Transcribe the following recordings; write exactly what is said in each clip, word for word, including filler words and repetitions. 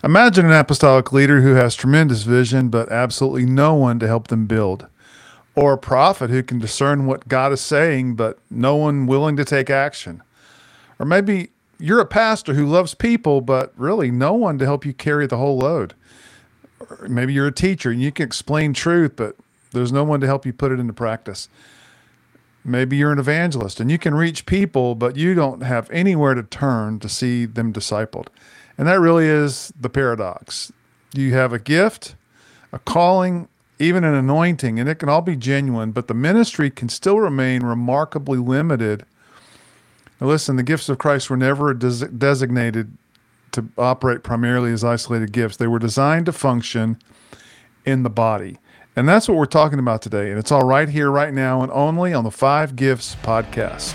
Imagine an apostolic leader who has tremendous vision, but absolutely no one to help them build. Or a prophet who can discern what God is saying, but no one willing to take action. Or maybe you're a pastor who loves people, but really no one to help you carry the whole load. Or maybe you're a teacher and you can explain truth, but there's no one to help you put it into practice. Maybe you're an evangelist and you can reach people, but you don't have anywhere to turn to see them discipled. And that really is the paradox. You have a gift, a calling, even an anointing, and it can all be genuine, but the ministry can still remain remarkably limited. Now listen, the gifts of Christ were never des- designated to operate primarily as isolated gifts. They were designed to function in the body. And that's what we're talking about today. And it's all right here, right now, and only on the Five Gifts podcast.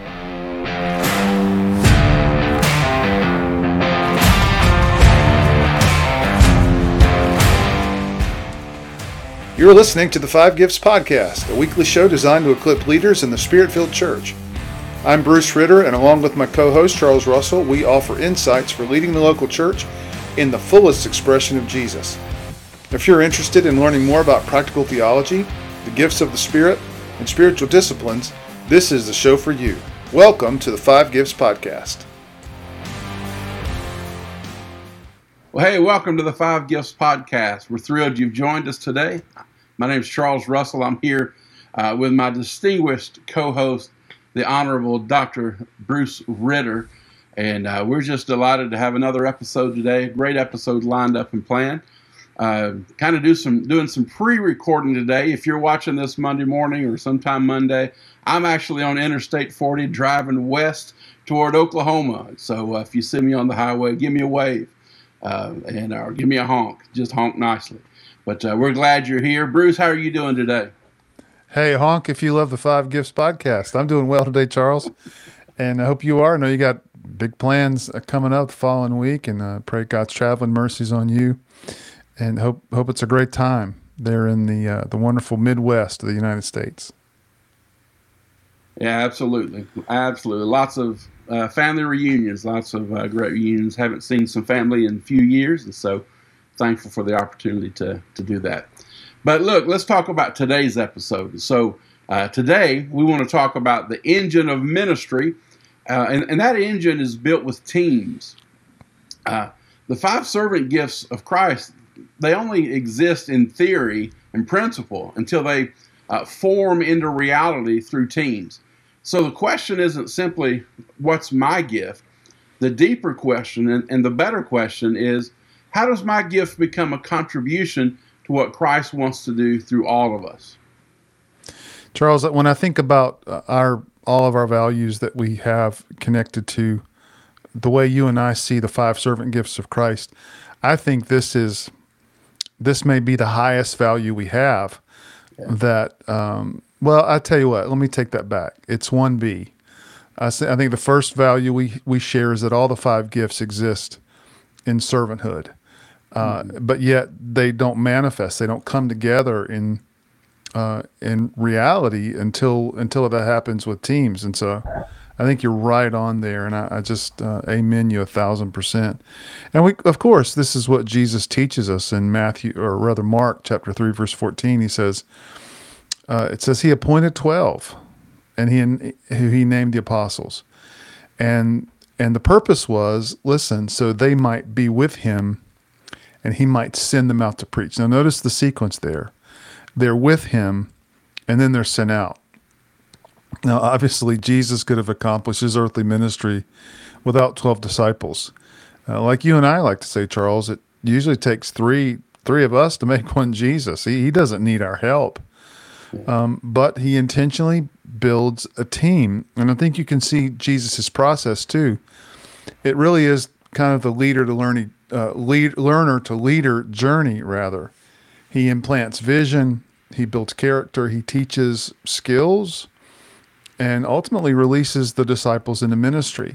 You're listening to the Five Gifts podcast, a weekly show designed to equip leaders in the Spirit-filled church. I'm Bruce Ritter, and along with my co-host Charles Russell, we offer insights for leading the local church in the fullest expression of Jesus. If you're interested in learning more about practical theology, the gifts of the Spirit, and spiritual disciplines, this is the show for you. Welcome to the Five Gifts podcast. Well, hey, welcome to the Five Gifts podcast. We're thrilled you've joined us today. My name is Charles Russell. I'm here uh, with my distinguished co-host, the Honorable Doctor Bruce Ritter, and uh, we're just delighted to have another episode today. Great episode lined up and planned. Uh, kind of do some doing some pre-recording today. If you're watching this Monday morning or sometime Monday, I'm actually on Interstate forty driving west toward Oklahoma. So uh, if you see me on the highway, give me a wave uh, and or give me a honk. Just honk nicely. But uh, we're glad you're here. Bruce, how are you doing today? Hey, honk if you love the Five Gifts podcast. I'm doing well today, Charles, and I hope you are. I know you got big plans coming up the following week, and uh, pray God's traveling mercies on you, and hope hope it's a great time there in the uh, the wonderful Midwest of the United States. Yeah, absolutely, absolutely. Lots of uh, family reunions, lots of uh, great reunions. Haven't seen some family in a few years, and so thankful for the opportunity to to do that. But look, let's talk about today's episode. So uh, today we want to talk about the engine of ministry, uh, and, and that engine is built with teams. Uh, the five servant gifts of Christ, they only exist in theory and principle until they uh, form into reality through teams. So the question isn't simply, what's my gift? The deeper question and, and the better question is, how does my gift become a contribution to what Christ wants to do through all of us? Charles, when I think about our all of our values that we have connected to the way you and I see the five servant gifts of Christ, I think this is this may be the highest value we have. Yeah. That um, well, I tell you what, let me take that back. It's one B. I, say, I think the first value we we share is that all the five gifts exist in servanthood. Uh, mm-hmm. But yet they don't manifest. They don't come together in uh, in reality until until that happens with teams. And so I think you're right on there. And I, I just uh, amen you a thousand percent. And we, of course, this is what Jesus teaches us in Matthew, or rather Mark chapter three, verse fourteen. He says, uh, it says he appointed twelve, and he who he named the apostles, and and the purpose was, listen, so they might be with him, and he might send them out to preach. Now notice the sequence there. They're with him, and then they're sent out. Now obviously Jesus could have accomplished his earthly ministry without twelve disciples. Uh, like you and I like to say, Charles, it usually takes three three of us to make one Jesus. He, he doesn't need our help. Um, but he intentionally builds a team. And I think you can see Jesus' process too. It really is kind of the leader to learning Uh, lead, learner to leader journey, rather. He implants vision, he builds character, he teaches skills, and ultimately releases the disciples into ministry.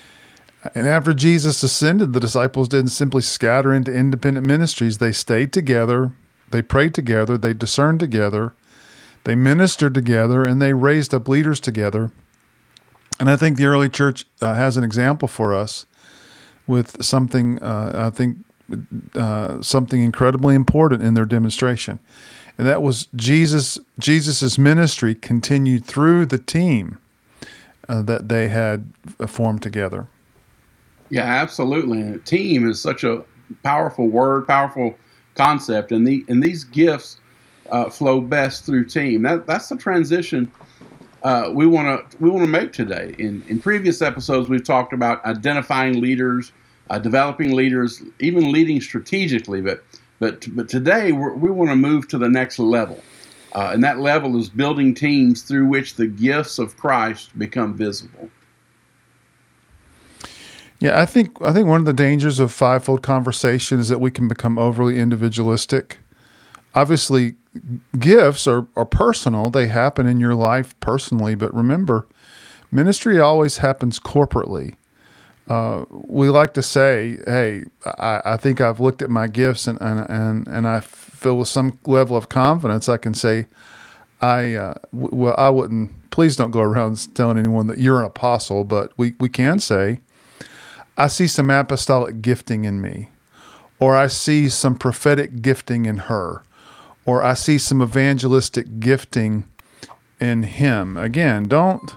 And after Jesus ascended, the disciples didn't simply scatter into independent ministries. They stayed together, they prayed together, they discerned together, they ministered together, and they raised up leaders together. And I think the early church uh, has an example for us with something uh, I think uh, something incredibly important in their demonstration, and that was Jesus. Jesus's ministry continued through the team uh, that they had formed together. Yeah, absolutely. And a team is such a powerful word, powerful concept, and the and these gifts uh, flow best through team. That that's the transition uh, we want to we want to make today. In in previous episodes, we've talked about identifying leaders, uh, developing leaders, even leading strategically. But but but today we're, we want to move to the next level, uh, and that level is building teams through which the gifts of Christ become visible. Yeah, I think I think one of the dangers of fivefold conversation is that we can become overly individualistic. Obviously, gifts are, are personal. They happen in your life personally, but remember, ministry always happens corporately. Uh, we like to say, hey, I, I think I've looked at my gifts and, and, and, and I feel with some level of confidence I can say, I uh, w- well, I wouldn't, please don't go around telling anyone that you're an apostle, but we, we can say, I see some apostolic gifting in me, or I see some prophetic gifting in her, or I see some evangelistic gifting in him. Again, don't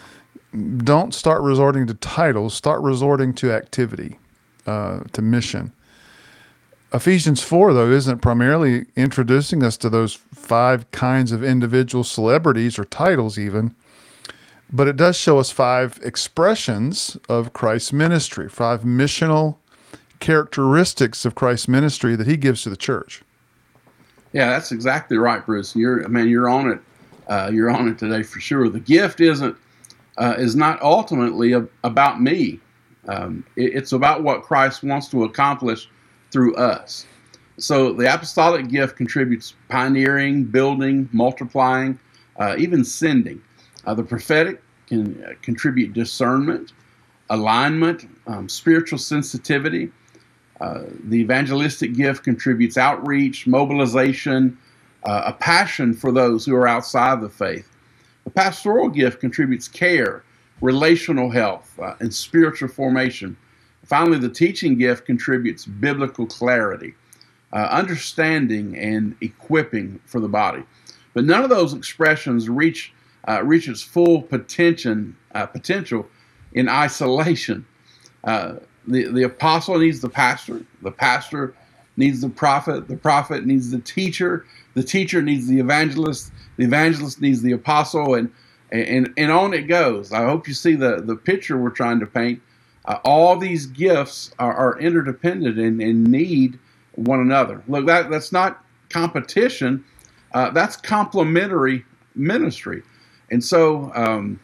don't start resorting to titles. Start resorting to activity, uh, to mission. Ephesians four, though, isn't primarily introducing us to those five kinds of individual celebrities or titles even, but it does show us five expressions of Christ's ministry, five missional characteristics of Christ's ministry that he gives to the church. Yeah, that's exactly right, Bruce. You're, I mean, you're on it. Uh, you're on it today for sure. The gift isn't uh, is not ultimately a, about me. Um, it, it's about what Christ wants to accomplish through us. So the apostolic gift contributes pioneering, building, multiplying, uh, even sending. Uh, the prophetic can uh, contribute discernment, alignment, um, spiritual sensitivity. Uh, the evangelistic gift contributes outreach, mobilization, uh, a passion for those who are outside the faith. The pastoral gift contributes care, relational health, uh, and spiritual formation. Finally, the teaching gift contributes biblical clarity, uh, understanding, and equipping for the body. But none of those expressions reach uh, reach its full potential uh, potential in isolation. Uh, the the apostle needs the pastor. The pastor needs the prophet. The prophet needs the teacher. The teacher needs the evangelist. The evangelist needs the apostle, and and and on it goes. I hope you see the the picture we're trying to paint. Uh, all these gifts are, are interdependent and, and need one another. Look, that that's not competition. Uh, that's complementary ministry. And so um,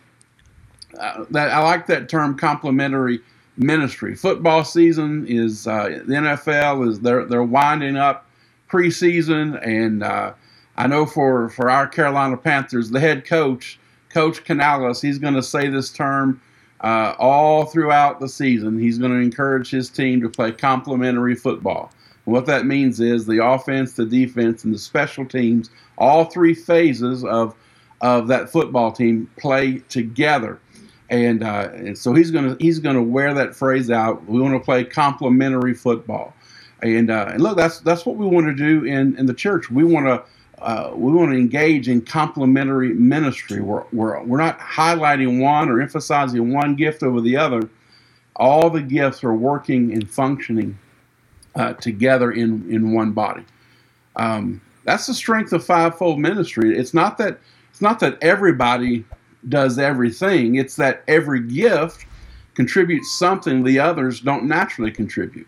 uh, that I like that term, complementary ministry. Football season is uh, the N F L is they're they're winding up preseason, and uh, I know for for our Carolina Panthers, the head coach, Coach Canales, he's going to say this term uh, all throughout the season. He's going to encourage his team to play complementary football. And what that means is the offense, the defense, and the special teams, all three phases of of that football team play together. And, uh, and so he's gonna he's gonna wear that phrase out. We want to play complementary football, and uh, and look, that's that's what we want to do in, in the church. We want to uh, we want to engage in complementary ministry. We're, we're we're not highlighting one or emphasizing one gift over the other. All the gifts are working and functioning uh, together in in one body. Um, that's the strength of fivefold ministry. It's not that it's not that everybody does everything. It's that every gift contributes something the others don't naturally contribute.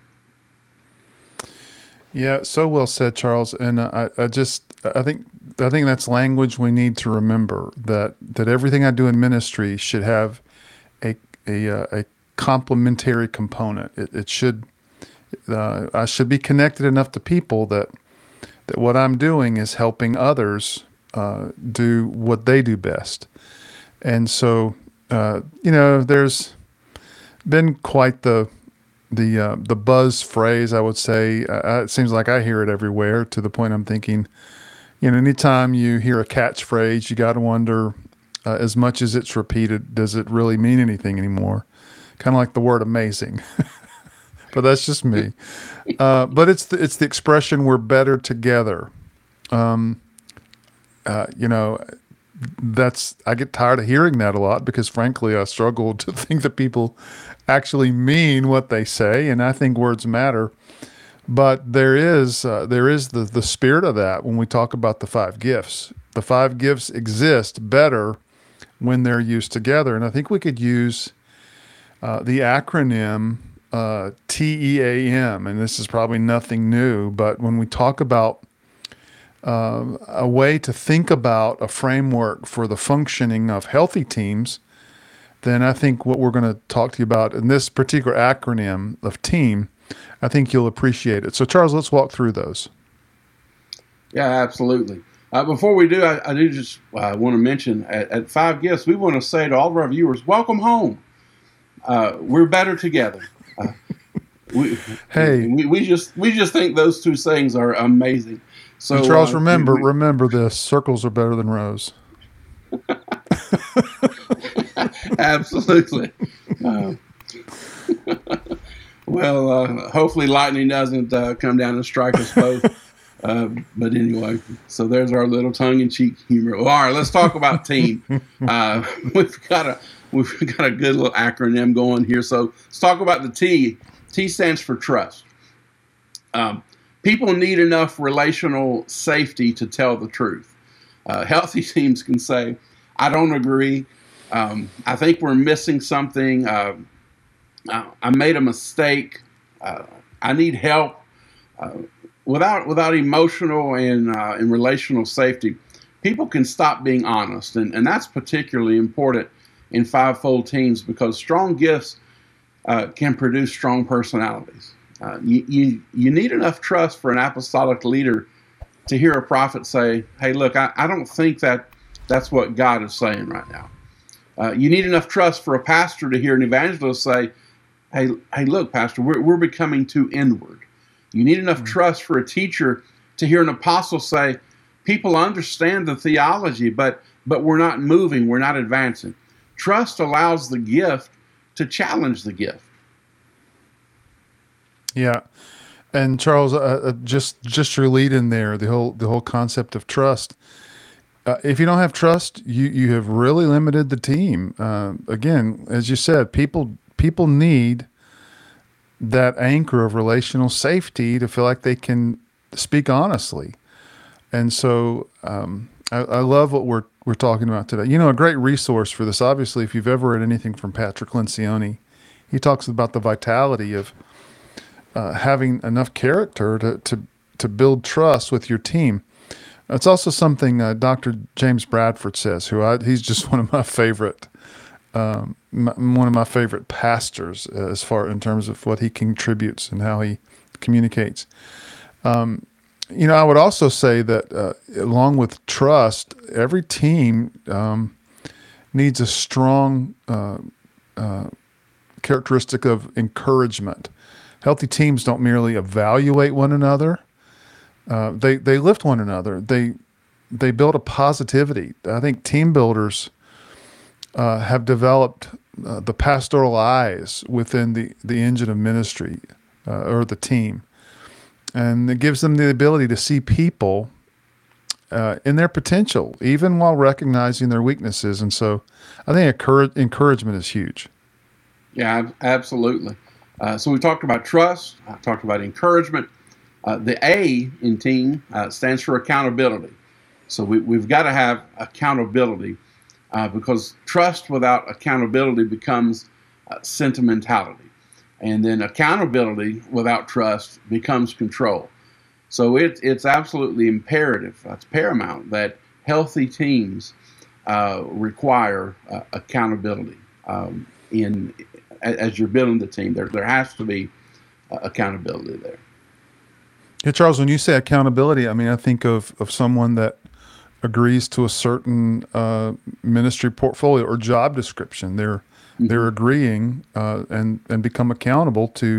Yeah, so well said, Charles. And uh, I, I just, I think, I think that's language we need to remember, that that everything I do in ministry should have a a, uh, a complementary component. It, it should, uh, I should be connected enough to people that that what I'm doing is helping others uh, do what they do best. And so, uh, you know, there's been quite the the uh, the buzz phrase, I would say. Uh, it seems like I hear it everywhere, to the point I'm thinking, you know, anytime you hear a catchphrase, you got to wonder, uh, as much as it's repeated, does it really mean anything anymore? Kind of like the word amazing. but that's just me. Uh, but it's the, it's the expression "we're better together." Um, uh, you know, that's I get tired of hearing that a lot because, frankly, I struggle to think that people actually mean what they say, and I think words matter. But there is uh, there is the the spirit of that when we talk about the five gifts. The five gifts exist better when they're used together, and I think we could use uh, the acronym uh, T E A M, and this is probably nothing new, but when we talk about uh, a way to think about a framework for the functioning of healthy teams, then I think what we're going to talk to you about in this particular acronym of TEAM, I think you'll appreciate it. So, Charles, let's walk through those. Yeah, absolutely. Uh, before we do, I, I do just uh, want to mention at, at Five Gifts, we want to say to all of our viewers, welcome home. Uh, we're better together. Uh, we, hey, we, we just we just think those two sayings are amazing. So, Charles, uh, remember we, remember this: circles are better than rows. Absolutely. Uh, well, uh, hopefully lightning doesn't uh, come down and strike us both. Uh, but anyway, so there's our little tongue-in-cheek humor. Well, all right, let's talk about team. Uh, we've got a we've got a good little acronym going here. So let's talk about the T. T stands for trust. Um, people need enough relational safety to tell the truth. Uh, healthy teams can say, "I don't agree. Um, I think we're missing something. Uh, I, I made a mistake. Uh, I need help." Uh, Without without emotional and uh, and relational safety, people can stop being honest, and, and that's particularly important in fivefold teams because strong gifts uh, can produce strong personalities. Uh, you, you you need enough trust for an apostolic leader to hear a prophet say, "Hey, look, I, I don't think that that's what God is saying right now." Uh, you need enough trust for a pastor to hear an evangelist say, "Hey, hey, look, Pastor, we're we're becoming too inward." You need enough mm-hmm. trust for a teacher to hear an apostle say, people understand the theology, but but we're not moving, we're not advancing. Trust allows the gift to challenge the gift. Yeah, and Charles, uh, just just your lead in there, the whole the whole concept of trust. Uh, if you don't have trust, you you have really limited the team. Uh, again, as you said, people people need that anchor of relational safety to feel like they can speak honestly. And so um, I, I love what we're we're talking about today. You know, a great resource for this, obviously, if you've ever read anything from Patrick Lencioni, he talks about the vitality of uh, having enough character to, to, to build trust with your team. It's also something uh, Doctor James Bradford says, who I, he's just one of my favorite Um, my, one of my favorite pastors uh, as far in terms of what he contributes and how he communicates. Um, you know, I would also say that uh, along with trust, every team um, needs a strong uh, uh, characteristic of encouragement. Healthy teams don't merely evaluate one another; uh, they they lift one another. They they build a positivity. I think team builders Uh, have developed uh, the pastoral eyes within the, the engine of ministry uh, or the team. And it gives them the ability to see people uh, in their potential, even while recognizing their weaknesses. And so I think encourage, encouragement is huge. Yeah, absolutely. Uh, so we talked about trust. I talked about encouragement. Uh, the A in team uh, stands for accountability. So we, we've got to have accountability. Uh, because trust without accountability becomes uh, sentimentality. And then accountability without trust becomes control. So it, it's absolutely imperative, it's paramount, that healthy teams uh, require uh, accountability. Um, in as you're building the team, there, there has to be uh, accountability there. Yeah, Charles, when you say accountability, I mean, I think of, of someone that agrees to a certain uh, ministry portfolio or job description. They're mm-hmm. they're agreeing uh, and and become accountable to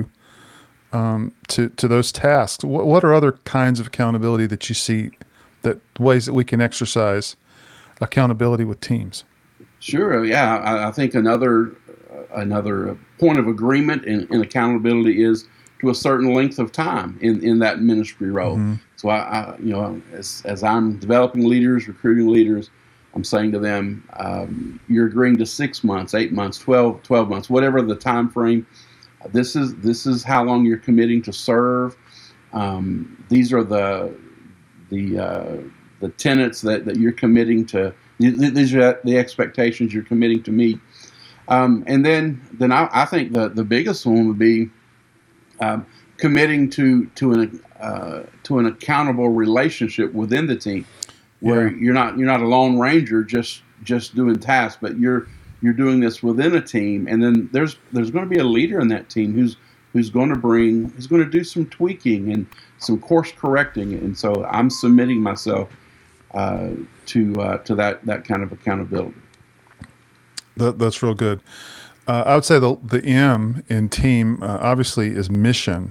um, to to those tasks. What, what are other kinds of accountability that you see? That ways that we can exercise accountability with teams? Sure. Yeah, I, I think another uh, another point of agreement in, in accountability is to a certain length of time in, in that ministry role. Mm-hmm. So I, I, you know, as as I'm developing leaders, recruiting leaders, I'm saying to them, um, you're agreeing to six months, eight months, twelve, twelve months, whatever the time frame. This is this is how long you're committing to serve. Um, these are the the uh, the tenets that, that you're committing to. These are the expectations you're committing to meet. Um, and then then I, I think the, the biggest one would be um, committing to to an uh, to an accountable relationship within the team, where yeah. you're not you're not a lone ranger just just doing tasks, but you're you're doing this within a team, and then there's there's going to be a leader in that team who's who's going to bring who's going to do some tweaking and some course correcting, and so I'm submitting myself uh, to uh, to that that kind of accountability. That, that's real good. Uh, I would say the the M in team uh, obviously is mission,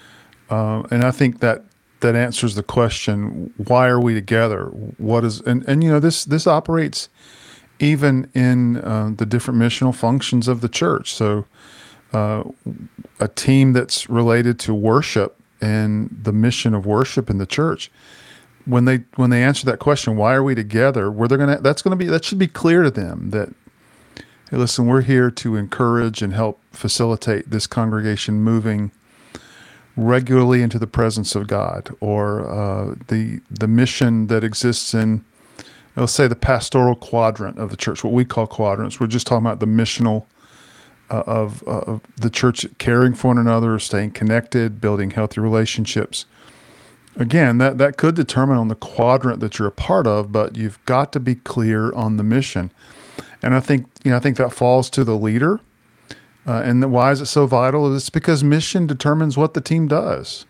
uh, and I think that that answers the question: why are we together? What is and and you know this this operates even in uh, the different missional functions of the church. So, uh, a team that's related to worship and the mission of worship in the church, when they when they answer that question, why are we together? Where they're gonna that's gonna be that should be clear to them that, hey, listen, we're here to encourage and help facilitate this congregation moving regularly into the presence of God, or uh, the the mission that exists in, let's say, the pastoral quadrant of the church, what we call quadrants. We're just talking about the missional uh, of, uh, of the church, caring for one another, staying connected, building healthy relationships. Again, that, that could determine on the quadrant that you're a part of, but you've got to be clear on the mission. And I think, you know, I think that falls to the leader. Uh, and why is it so vital? It's because mission determines what the team does.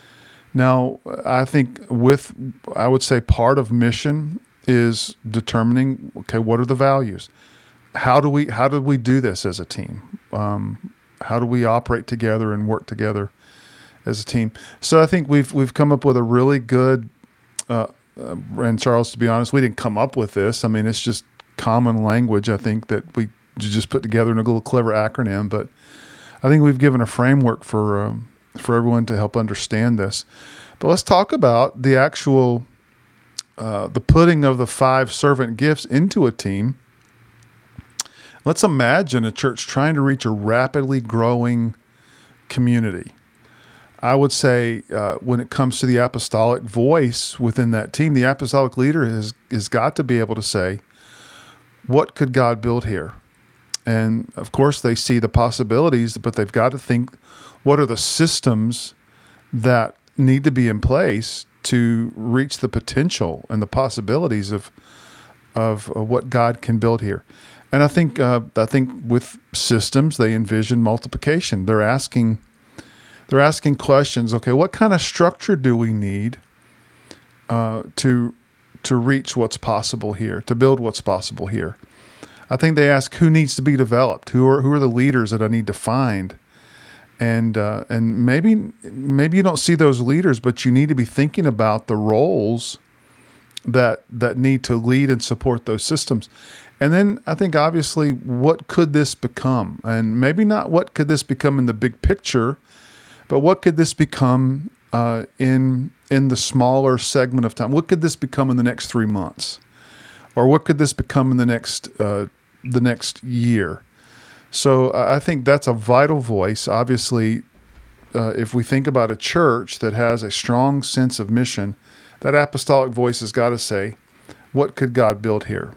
Now, I think with, I would say part of mission is determining, okay, what are the values? How do we how do we do this as a team? Um, how do we operate together and work together as a team? So I think we've we've come up with a really good. Uh, uh, and Charles, to be honest, we didn't come up with this. I mean, it's just common language. I think that we just put together in a little clever acronym, but I think we've given a framework for um, for everyone to help understand this. But let's talk about the actual. Uh, the putting of the five servant gifts into a team. Let's imagine a church trying to reach a rapidly growing community. I would say uh, when it comes to the apostolic voice within that team, the apostolic leader has, has got to be able to say, what could God build here? And of course they see the possibilities, but they've got to think, what are the systems that need to be in place to reach the potential and the possibilities of, of of what God can build here. And I think uh, I think with systems they envision multiplication. They're asking they're asking questions. Okay, what kind of structure do we need uh, to to reach what's possible here, to build what's possible here? I think they ask who needs to be developed. Who are who are the leaders that I need to find? And uh, and maybe maybe you don't see those leaders, but you need to be thinking about the roles that that need to lead and support those systems. And then I think obviously, what could this become? And maybe not what could this become in the big picture, but what could this become uh, in in the smaller segment of time? What could this become in the next three months, or what could this become in the next uh, the next year? So I think that's a vital voice. Obviously, uh, if we think about a church that has a strong sense of mission, that apostolic voice has got to say, what could God build here?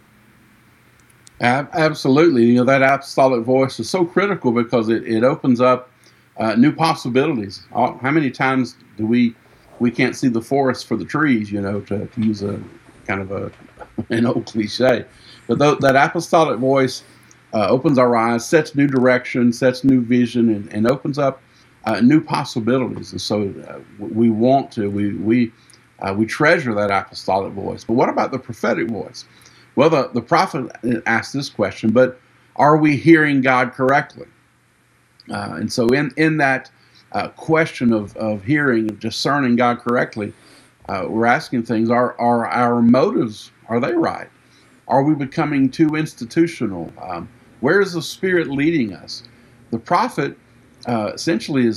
Absolutely. You know, that apostolic voice is so critical because it, it opens up uh, new possibilities. How many times do we we can't see the forest for the trees, you know, to, to use a kind of a an old cliche. But th- that apostolic voice Uh, opens our eyes, sets new direction, sets new vision, and, and opens up uh, new possibilities. And so uh, we want to, we we uh, we treasure that apostolic voice. But what about the prophetic voice? Well, the, the prophet asked this question, but are we hearing God correctly? Uh, and so in, in that uh, question of, of hearing, of discerning God correctly, uh, we're asking things, are, are our motives, are they right? Are we becoming too institutional? Um, Where is the Spirit leading us? The prophet uh, essentially is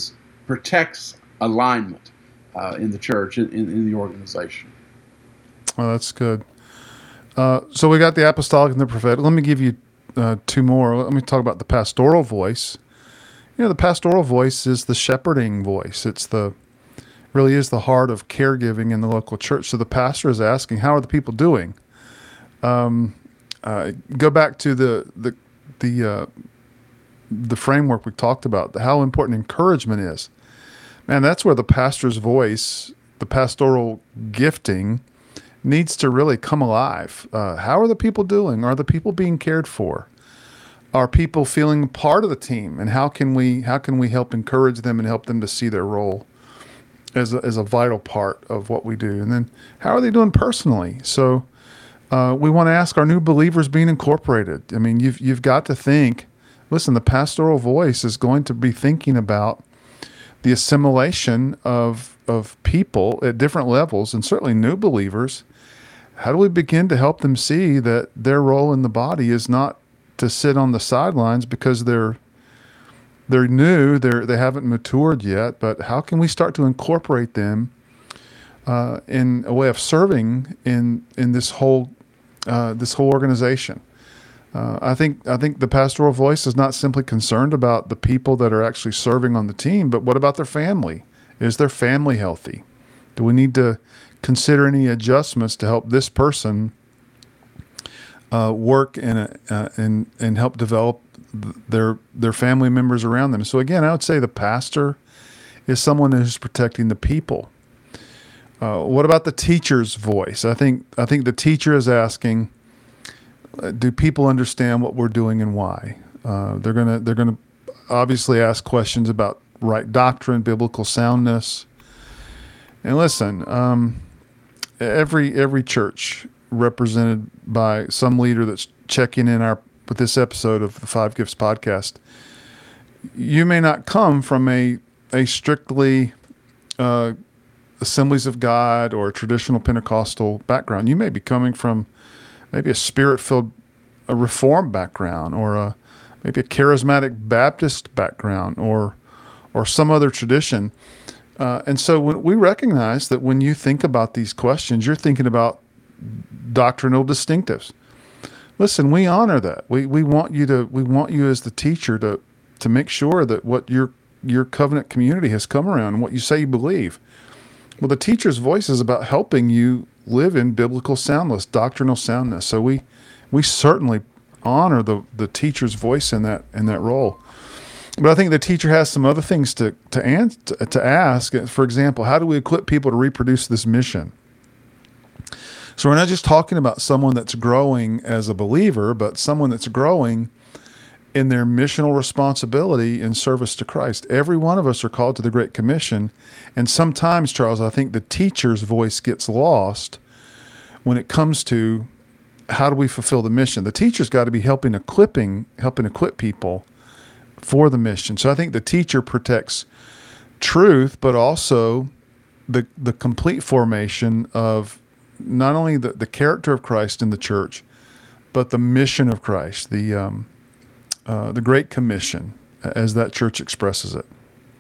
protects alignment uh, in the church, in, in the organization. Oh, that's good. Uh, so we got the apostolic and the prophetic. Let me give you uh, two more. Let me talk about the pastoral voice. You know, the pastoral voice is the shepherding voice. It's the really is the heart of caregiving in the local church. So the pastor is asking, how are the people doing? Um, uh, go back to the the the uh, the framework we talked about, how important encouragement is. Man, that's where the pastor's voice, the pastoral gifting, needs to really come alive. Uh, how are the people doing? Are the people being cared for? Are people feeling part of the team? And how can we how can we help encourage them and help them to see their role as a, as a vital part of what we do? And then how are they doing personally? So uh, we want to ask, are new believers being incorporated? I mean, you've you've got to think. Listen, the pastoral voice is going to be thinking about the assimilation of of people at different levels, and certainly new believers. How do we begin to help them see that their role in the body is not to sit on the sidelines because they're they're new, they're they haven't matured yet, but how can we start to incorporate them uh, in a way of serving in in this whole uh, this whole organization? Uh, I think I think the pastoral voice is not simply concerned about the people that are actually serving on the team, but what about their family? Is their family healthy? Do we need to consider any adjustments to help this person uh, work and uh, and and help develop their their family members around them? So again, I would say the pastor is someone who's protecting the people. Uh, what about the teacher's voice? I think I think the teacher is asking, do people understand what we're doing and why? Uh, they're gonna they're gonna obviously ask questions about right doctrine, biblical soundness. And listen, um, every every church represented by some leader that's checking in our with this episode of the Five Gifts podcast, you may not come from a a strictly uh, Assemblies of God or traditional Pentecostal background. You may be coming from maybe a spirit-filled, a Reformed background, or a maybe a charismatic Baptist background, or or some other tradition. Uh, and so when we recognize that when you think about these questions, you're thinking about doctrinal distinctives. Listen, we honor that. We we want you to we want you as the teacher to to make sure that what your your covenant community has come around and what you say you believe. Well, the teacher's voice is about helping you live in biblical soundness, doctrinal soundness. So we we certainly honor the the teacher's voice in that in that role. But I think the teacher has some other things to to, ans- to ask. For example, how do we equip people to reproduce this mission? So we're not just talking about someone that's growing as a believer, but someone that's growing in their missional responsibility in service to Christ. Every one of us are called to the Great Commission. And sometimes, Charles, I think the teacher's voice gets lost when it comes to how do we fulfill the mission. The teacher's got to be helping equipping, helping equip people for the mission. So I think the teacher protects truth, but also the the complete formation of not only the, the character of Christ in the church, but the mission of Christ, the um, uh, the Great Commission, as that church expresses it.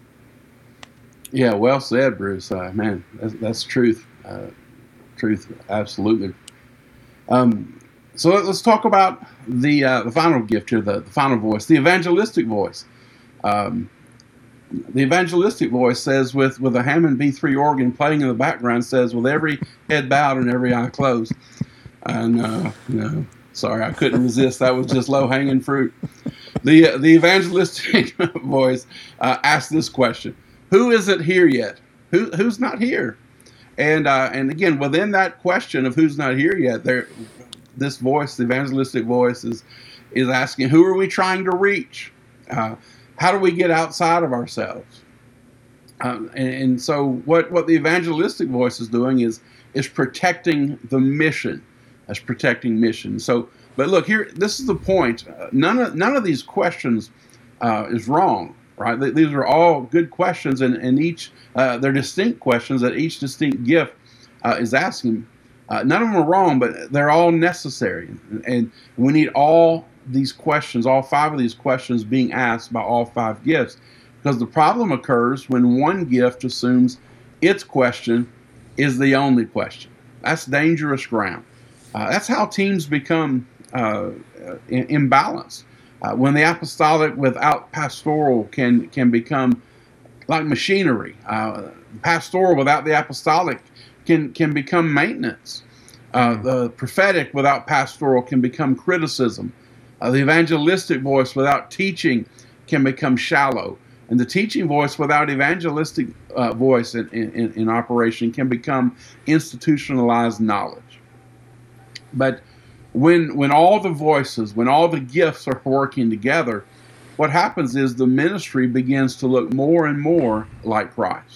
Yeah, well said, Bruce. Uh, man, that's, that's truth. Uh, truth, absolutely. Um, so let's talk about the uh, the final gift here, the, the final voice, the evangelistic voice. Um, the evangelistic voice says, with, with a Hammond B three organ playing in the background, says, with every head bowed and every eye closed. And uh, no, sorry, I couldn't resist. That was just low hanging fruit. The uh, the evangelistic voice uh, asks this question: who isn't here yet? Who who's not here? And uh, and again, within that question of who's not here yet, there, this voice, the evangelistic voice, is is asking, who are we trying to reach? Uh, how do we get outside of ourselves? Um, and, and so, what what the evangelistic voice is doing is is protecting the mission, as protecting mission. So, but look here, this is the point. Uh, none of none of these questions uh, is wrong. Right? These are all good questions, and, and each uh, they're distinct questions that each distinct gift uh, is asking. Uh, none of them are wrong, but they're all necessary, and, and we need all these questions, all five of these questions, being asked by all five gifts, Because the problem occurs when one gift assumes its question is the only question. That's dangerous ground. Uh, that's how teams become uh, imbalanced. Uh, when the apostolic without pastoral can can become like machinery. Uh, pastoral without the apostolic can can become maintenance. Uh, the prophetic without pastoral can become criticism. Uh, the evangelistic voice without teaching can become shallow. And the teaching voice without evangelistic uh, voice in, in, in operation can become institutionalized knowledge. But when when all the voices, when all the gifts are working together, what happens is the ministry begins to look more and more like Christ.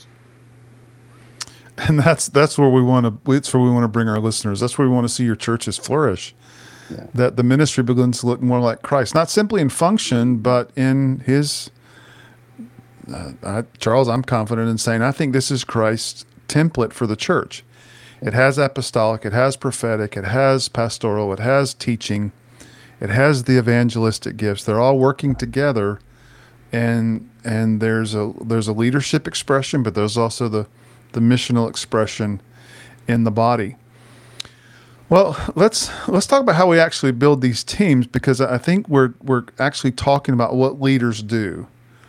And that's that's where we want to. That's where we want to bring our listeners. That's where we want to see your churches flourish. Yeah. That the ministry begins to look more like Christ, not simply in function, but in His. Uh, I, Charles, I'm confident in saying I think this is Christ's template for the church. It has apostolic, it has prophetic, it has pastoral, it has teaching, it has the evangelistic gifts. They're all working together, and and there's a there's a leadership expression, but there's also the the missional expression in the body. Well, let's let's talk about how we actually build these teams, because I think we're we're actually talking about what leaders do.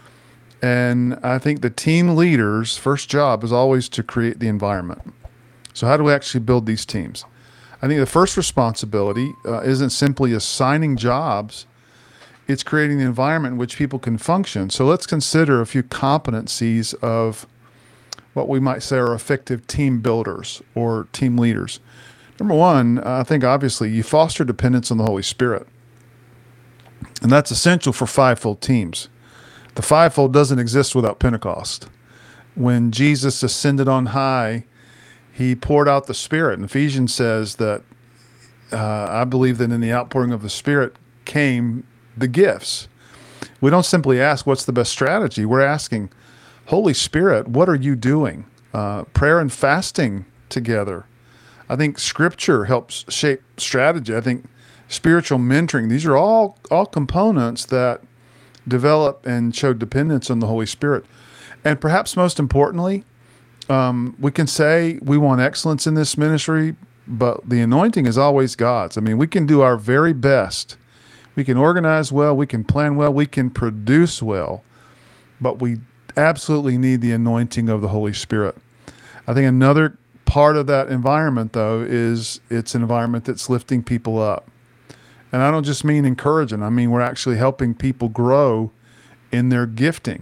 And I think the team leader's first job is always to create the environment. So how do we actually build these teams? I think the first responsibility uh, isn't simply assigning jobs. It's creating the environment in which people can function. So let's consider a few competencies of what we might say are effective team builders or team leaders. Number one, I think obviously you foster dependence on the Holy Spirit. And that's essential for fivefold teams. The fivefold doesn't exist without Pentecost. When Jesus ascended on high, He poured out the Spirit. And Ephesians says that uh, I believe that in the outpouring of the Spirit came the gifts. We don't simply ask what's the best strategy. We're asking, Holy Spirit, what are you doing? Uh, prayer and fasting together. I think Scripture helps shape strategy. I think spiritual mentoring, these are all, all components that develop and show dependence on the Holy Spirit. And perhaps most importantly, um, we can say we want excellence in this ministry, but the anointing is always God's. I mean, we can do our very best. We can organize well, we can plan well, we can produce well, but we absolutely need the anointing of the Holy Spirit. I think another part of that environment, though, is it's an environment that's lifting people up. And I don't just mean encouraging. I mean, we're actually helping people grow in their gifting.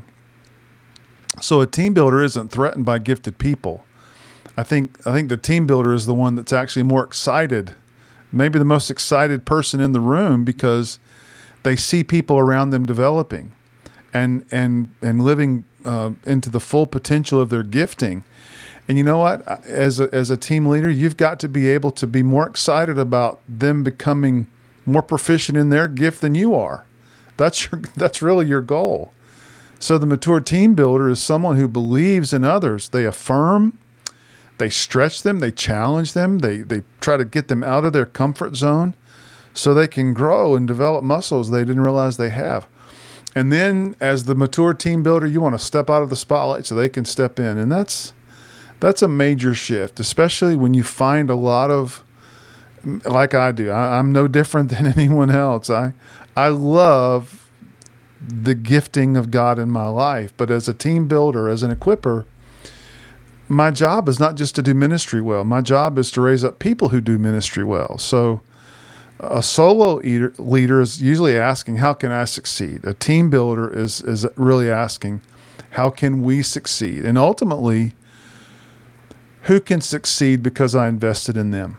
So a team builder isn't threatened by gifted people. I think I think the team builder is the one that's actually more excited, maybe the most excited person in the room, because they see people around them developing and and and living uh, into the full potential of their gifting. And you know what? As a, as a team leader, you've got to be able to be more excited about them becoming more proficient in their gift than you are. That's your, that's really your goal. So the mature team builder is someone who believes in others. They affirm, they stretch them, they challenge them, they they try to get them out of their comfort zone so they can grow and develop muscles they didn't realize they have. And then as the mature team builder, you want to step out of the spotlight so they can step in. And that's that's a major shift, especially when you find a lot of, like I do, I, I'm no different than anyone else. I I love the gifting of God in my life, but as a team builder, as an equipper, my job is not just to do ministry well. My job is to raise up people who do ministry well. So a solo eater, leader is usually asking, how can I succeed? A team builder is is really asking, how can we succeed? And ultimately, who can succeed because I invested in them?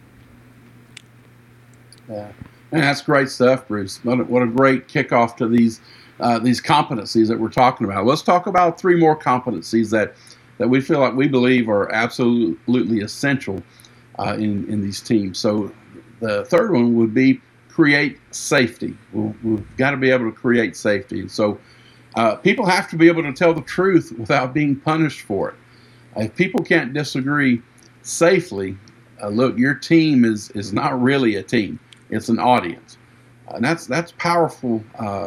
Yeah, and that's great stuff, Bruce. What a, what a great kickoff to these uh, these competencies that we're talking about. Let's talk about three more competencies that that we feel like we believe are absolutely essential uh, in in these teams. So the third one would be create safety. We'll, we've got to be able to create safety. And so uh, people have to be able to tell the truth without being punished for it. If people can't disagree safely, uh, look, your team is is not really a team. It's an audience. Uh, and that's that's powerful uh,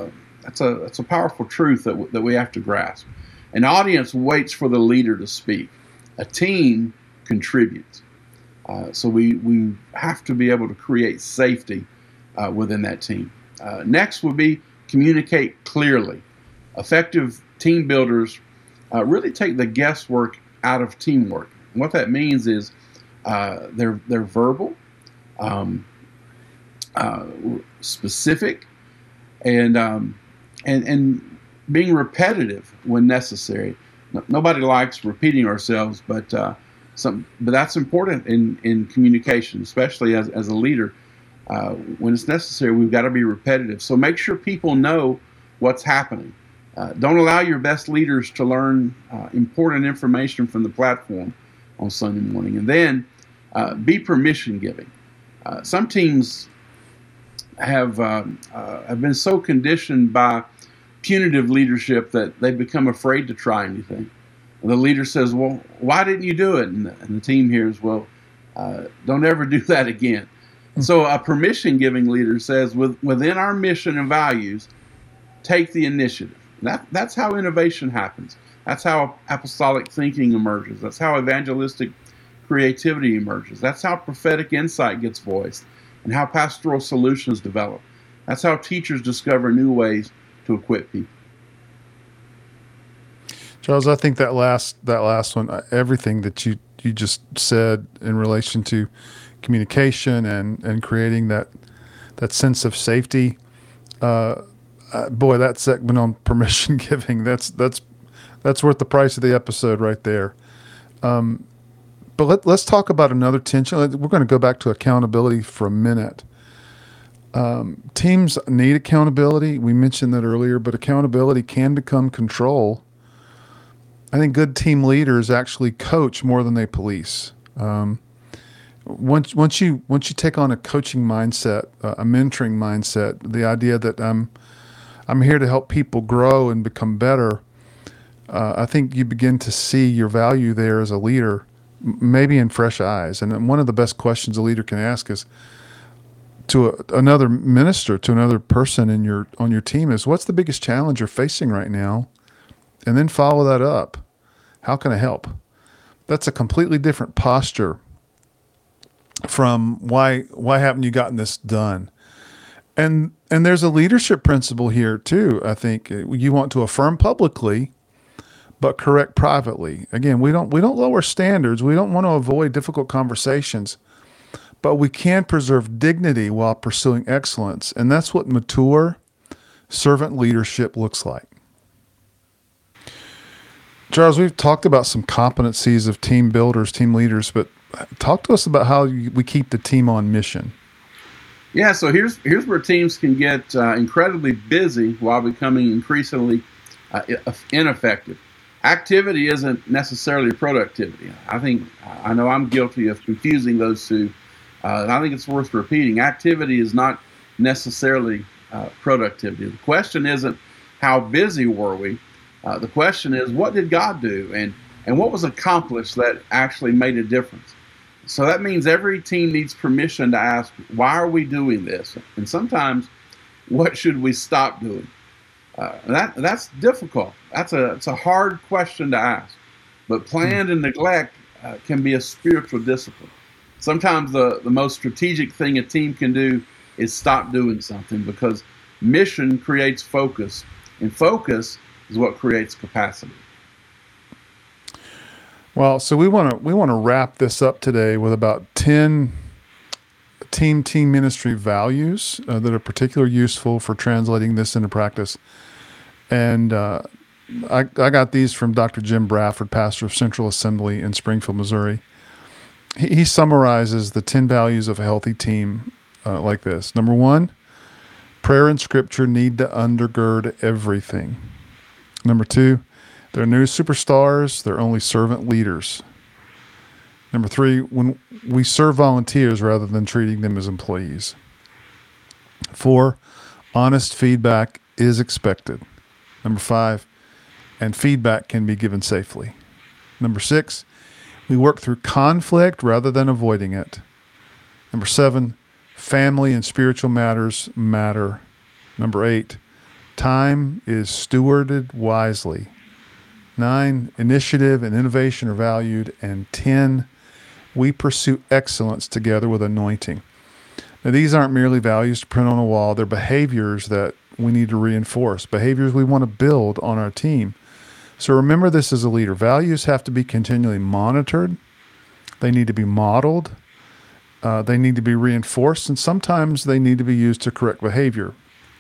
that's a that's a powerful truth that w- that we have to grasp. An audience waits for the leader to speak. A team contributes. Uh, so we we have to be able to create safety uh, within that team. Uh, next would be communicate clearly. Effective team builders uh, really take the guesswork out of teamwork. And what that means is uh, they're they're verbal, um, uh, specific, and um, and and being repetitive when necessary. No, nobody likes repeating ourselves, but uh, some but that's important in, in communication, especially as as a leader. Uh, when it's necessary, we've got to be repetitive. So make sure people know what's happening. Uh, don't allow your best leaders to learn uh, important information from the platform on Sunday morning. And then uh, be permission giving. Uh, some teams have uh, uh, have been so conditioned by punitive leadership that they become afraid to try anything. And the leader says, well, why didn't you do it? And the, and the team hears, well, uh, don't ever do that again. Mm-hmm. So a permission-giving leader says, with, within our mission and values, take the initiative. That, that's how innovation happens. That's how apostolic thinking emerges. That's how evangelistic creativity emerges. That's how prophetic insight gets voiced and how pastoral solutions develop. That's how teachers discover new ways to equip people. Charles, I think that last that last one, everything that you, you just said in relation to communication and, and creating that that sense of safety, uh, uh, boy, that segment on permission giving, that's that's that's worth the price of the episode right there. Um, but let, let's talk about another tension. We're going to go back to accountability for a minute. Um, teams need accountability. We mentioned that earlier, but accountability can become control. I think good team leaders actually coach more than they police. Um, once once you once you take on a coaching mindset, uh, a mentoring mindset, the idea that I'm I'm here to help people grow and become better, uh, I think you begin to see your value there as a leader, m- maybe in fresh eyes. And one of the best questions a leader can ask is to a, another minister, to another person in your on your team is, what's the biggest challenge you're facing right now? And then follow that up. How can I help? That's a completely different posture from why why haven't you gotten this done? And and there's a leadership principle here too. I think you want to affirm publicly, but correct privately. Again, we don't we don't lower standards. We don't want to avoid difficult conversations, but we can preserve dignity while pursuing excellence. And that's what mature servant leadership looks like. Charles, we've talked about some competencies of team builders, team leaders, but talk to us about how we keep the team on mission. Yeah, so here's here's where teams can get uh, incredibly busy while becoming increasingly uh, ineffective. Activity isn't necessarily productivity. I think I know I'm guilty of confusing those two, uh, and I think it's worth repeating. Activity is not necessarily uh, productivity. The question isn't how busy were we. Uh, the question is, what did God do, and and what was accomplished that actually made a difference? So that means every team needs permission to ask, why are we doing this? And sometimes, what should we stop doing? Uh, that that's difficult. That's a it's a hard question to ask. But planned and neglect uh, can be a spiritual discipline. Sometimes the, the most strategic thing a team can do is stop doing something, because mission creates focus, and focus is what creates capacity. Well, so we want to we want to wrap this up today with about ten team team ministry values uh, that are particularly useful for translating this into practice. And uh, I, I got these from Doctor Jim Bradford, pastor of Central Assembly in Springfield, Missouri. He, he summarizes the ten values of a healthy team uh, like this. Number one, prayer and scripture need to undergird everything. Number two, they're new superstars. They're only servant leaders. Number three, when we serve volunteers rather than treating them as employees. Four, honest feedback is expected. Number five, and feedback can be given safely. Number six, we work through conflict rather than avoiding it. Number seven, family and spiritual matters matter. Number eight, time is stewarded wisely. Nine, initiative and innovation are valued. And ten, we pursue excellence together with anointing. Now, these aren't merely values to print on a wall. They're behaviors that we need to reinforce, behaviors we want to build on our team. So remember this as a leader. Values have to be continually monitored. They need to be modeled. Uh, they need to be reinforced, and sometimes they need to be used to correct behavior.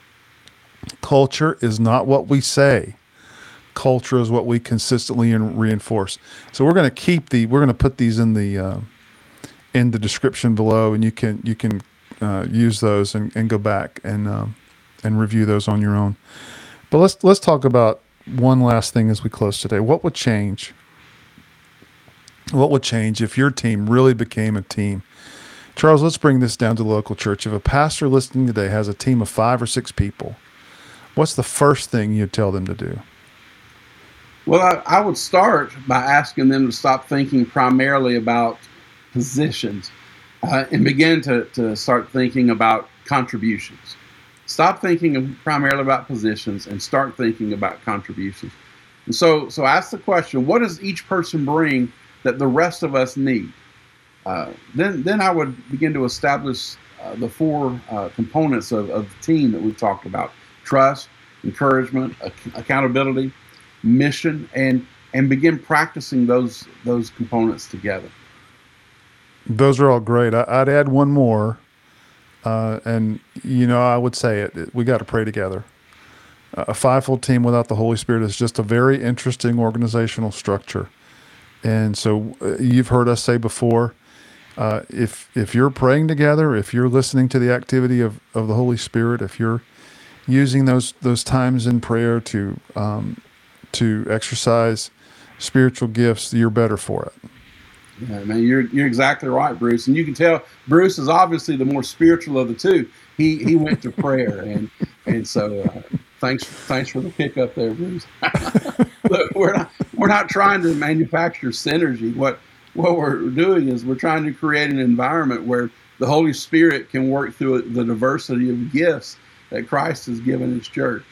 Culture is not what we say. Culture is what we consistently reinforce. So we're going to keep the, we're going to put these in the, uh, in the description below, and you can, you can uh, use those and, and go back and, um, and review those on your own. But let's, let's talk about one last thing as we close today. What would change? What would change if your team really became a team? Charles, let's bring this down to the local church. If a pastor listening today has a team of five or six people, what's the first thing you'd tell them to do? Well, I, I would start by asking them to stop thinking primarily about positions uh, and begin to, to start thinking about contributions. Stop thinking primarily about positions and start thinking about contributions. And so, so ask the question, what does each person bring that the rest of us need? Uh, then, then I would begin to establish uh, the four uh, components of, of the team that we've talked about: trust, encouragement, ac- accountability, mission, and and begin practicing those those components together. Those are all great. I, I'd add one more, uh, and you know, I would say it. it we got to pray together. Uh, a fivefold team without the Holy Spirit is just a very interesting organizational structure. And so, uh, you've heard us say before, uh, if if you're praying together, if you're listening to the activity of, of the Holy Spirit, if you're using those those times in prayer to um, to exercise spiritual gifts, you're better for it. Yeah, man, you're you're exactly right, Bruce. And you can tell Bruce is obviously the more spiritual of the two. He he went to prayer, and and so uh, thanks thanks for the pickup there, Bruce. Look, we're not we're not trying to manufacture synergy. What what we're doing is we're trying to create an environment where the Holy Spirit can work through the diversity of gifts that Christ has given His church.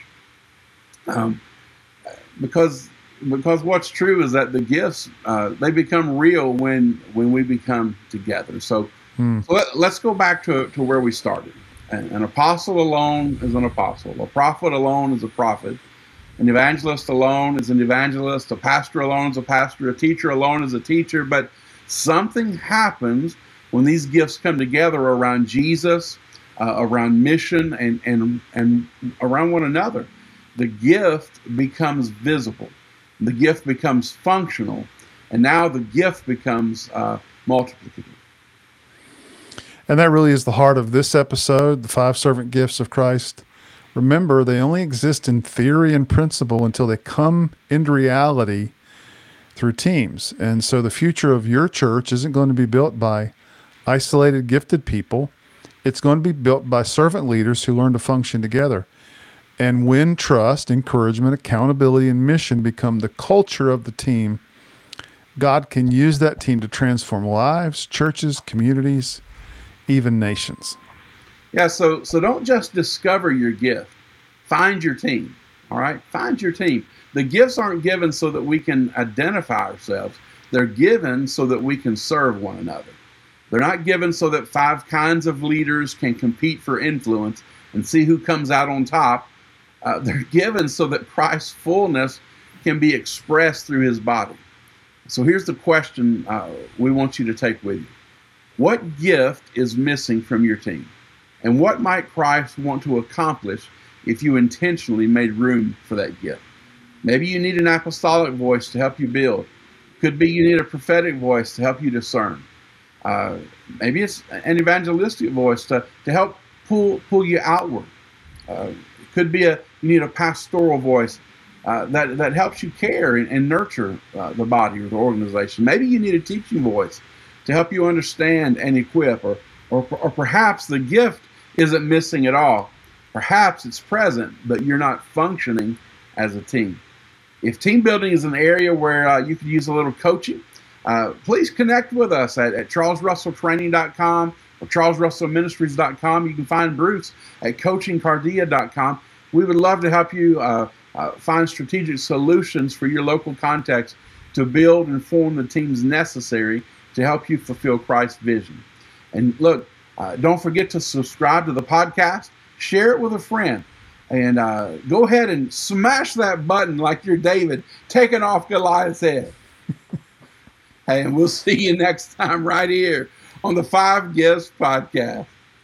Um, because because what's true is that the gifts uh, they become real when when we become together. So, hmm. so let, let's go back to to where we started. An, an apostle alone is an apostle. A prophet alone is a prophet. An evangelist alone is an evangelist. A pastor alone is a pastor. A teacher alone is a teacher. But something happens when these gifts come together around Jesus, uh, around mission, and and and around one another. The gift becomes visible. The gift becomes functional, and now the gift becomes uh, multiplicative. And that really is the heart of this episode, the five servant gifts of Christ. Remember, they only exist in theory and principle until they come into reality through teams. And so the future of your church isn't going to be built by isolated, gifted people. It's going to be built by servant leaders who learn to function together. And when trust, encouragement, accountability, and mission become the culture of the team, God can use that team to transform lives, churches, communities, even nations. Yeah, so so don't just discover your gift. Find your team, all right? Find your team. The gifts aren't given so that we can identify ourselves. They're given so that we can serve one another. They're not given so that five kinds of leaders can compete for influence and see who comes out on top. Uh, they're given so that Christ's fullness can be expressed through His body. So here's the question uh, we want you to take with you. What gift is missing from your team? And what might Christ want to accomplish if you intentionally made room for that gift? Maybe you need an apostolic voice to help you build. Could be you need a prophetic voice to help you discern. Uh, maybe it's an evangelistic voice to, to help pull pull you outward. Uh, could be a you need a pastoral voice uh, that that helps you care and, and nurture uh, the body or the organization. Maybe you need a teaching voice to help you understand and equip, or or, or perhaps the gift isn't missing at all. Perhaps it's present, but you're not functioning as a team. If team building is an area where uh, you could use a little coaching, uh, please connect with us at, at charles russell training dot com or charles russell ministries dot com. You can find Bruce at coaching cardia dot com. We would love to help you uh, uh, find strategic solutions for your local context to build and form the teams necessary to help you fulfill Christ's vision. And look, uh, don't forget to subscribe to the podcast, share it with a friend, and uh, go ahead and smash that button like you're David taking off Goliath's head. Hey, and we'll see you next time right here on the Five Gifts Podcast.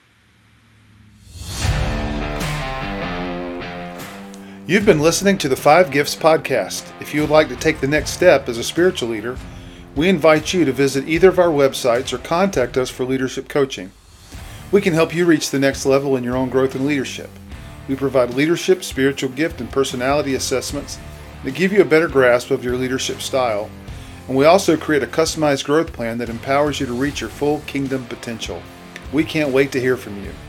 You've been listening to the Five Gifts Podcast. If you would like to take the next step as a spiritual leader, we invite you to visit either of our websites or contact us for leadership coaching. We can help you reach the next level in your own growth and leadership. We provide leadership, spiritual gift, and personality assessments that give you a better grasp of your leadership style. And we also create a customized growth plan that empowers you to reach your full kingdom potential. We can't wait to hear from you.